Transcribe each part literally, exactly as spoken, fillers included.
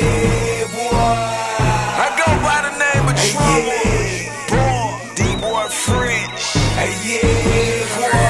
yeah, boy. I go by the name of Hey, Trouble. yeah. Boy, D-Boy French. Hey, yeah, boy.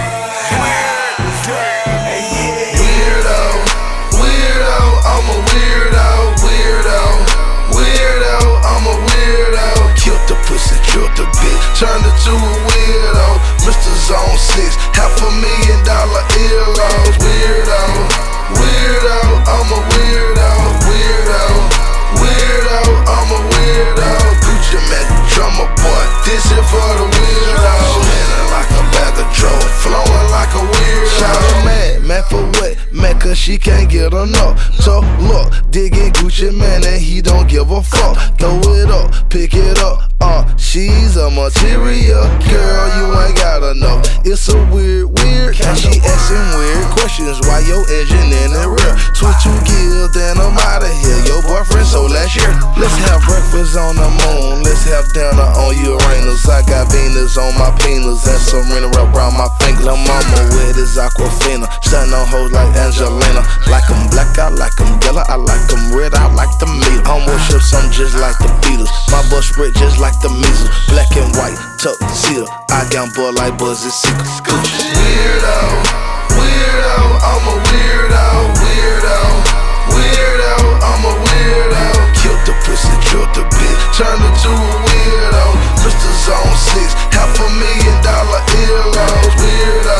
Hey, yeah. Weirdo, weirdo, I'm a weirdo, weirdo, weirdo, I'm a weirdo. Killed the pussy, killed the bitch, turned her to a weirdo. Mister Zone six, half a million dollar earlobes. Weirdo, weirdo, I'm a weirdo, weirdo, weirdo, I'm a weirdo. Gucci man, drummer boy, this is for the weirdo. Smelling like a bag of dro, flowing like a weirdo. Shout her mad, mad for what? Mad cause she can't get enough. So look, digging Gucci man and he don't give a fuck. Throw it up, pick it up. Uh, she's a material girl, you ain't gotta know. It's a weird, weird, and she asking weird questions. Why your engine in the rear? Switch two gears, then I'm out of here. Your boyfriend so last year. Let's have breakfast on the moon. Let's have dinner on Uranus. I got Venus on my penis and Serena wrapped around my finger. Lil' mama with his Aquafina, stunning on hoes like Angelina. Like 'em black, I like 'em yellow, I like 'em red, I like the meat. I'm worship some just like the Beatles. My butt spread just like the measles. Black and white, tuxedo. I gamble like Buzzy Seeker. Weirdo, weirdo, I'm a weirdo, weirdo, weirdo, I'm a weirdo. Killed the pussy, killed the bitch, turned her to a weirdo. Mister Zone six, half a million dollar earlobes. Weirdo,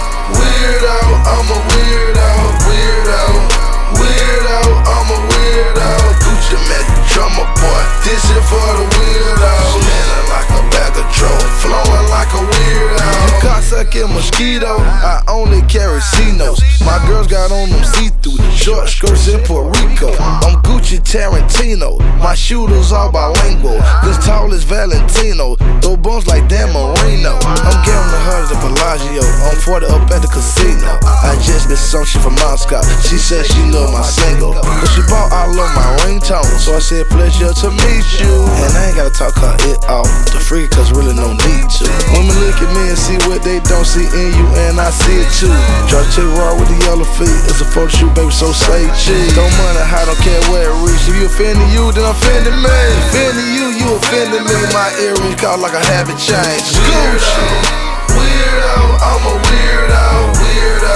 weirdo, I'm a weirdo, weirdo, weirdo, I'm a weirdo. Gucci man, drummer boy, this is for the weirdo. Smelling like a bag of dro, flowing like a weirdo. You cocksucking mosquito, I only carry C-notes. My girls got on them see-through short skirts in Puerto Rico. I'm Gucci Tarantino, my shooters all bilingual. This tall is Valentino, throw bones like Dan Marino. I'm gambling harder than Bellagio, on forty up at the casino. I just been some shit from Moscow, she said she love my single, but she bought all of my ringtone, so I said pleasure to meet you. And I ain't gotta talk her it off the freak, cause really no need to. Women look at me and see what they don't see in you, and I see it too. George T. Raw with the yellow feet, it's a photo shoot, baby, so say cheese. Don't money, I don't care where it reach. If you offending you, then offending me. Offending you, you offending me. My earrings caught like a habit change. Gucci. Weirdo, I'm a weirdo, weirdo,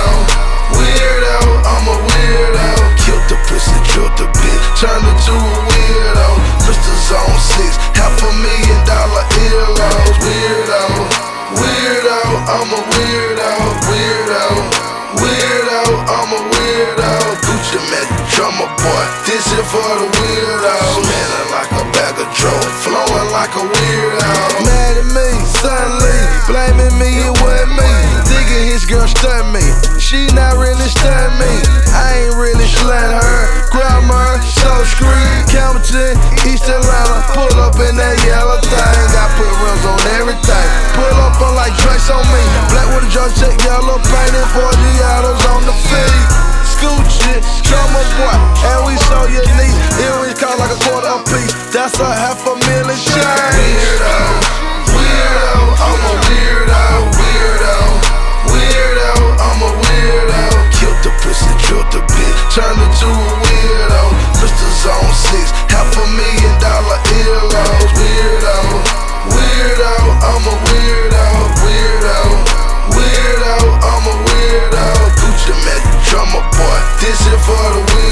weirdo, I'm a weirdo. Killed the pussy, killed the bitch, turned her to a weirdo. Mister Zone six, half a million dollar earlobes. Weirdo, weirdo, I'm a weirdo, weirdo, weirdo, I'm a weirdo. Gucci man, drummer boy, this is for the weirdo. Smelling like a bag of dro, flowing like a weirdo. Mad at me, suddenly, blaming me, it wasn't me. Thinking his girl stunned me, she not really stunned me. I ain't really slant her. Grammar, so screen, Campbellton, East Atlanta. Pull up in that yellow thing, got put rims on everything. Pull up on like Drake's on me. Black with a drum check, yellow painted, four Giottos on the feet. Scoochie, drummer boy, and we so unique. Earrings cost like a quarter a piece, that's a half a million change. Weirdo, weirdo, I'm a weirdo, weirdo, weirdo, I'm a weirdo. Killed the pussy, killed the bitch, turned her to a weirdo. Mister Zone six, half a million dollar earlobes. Weirdo, weirdo, I'm a weirdo, weirdo, weirdo, I'm a weirdo. Gucci man, drummer boy, this is for the weirdo.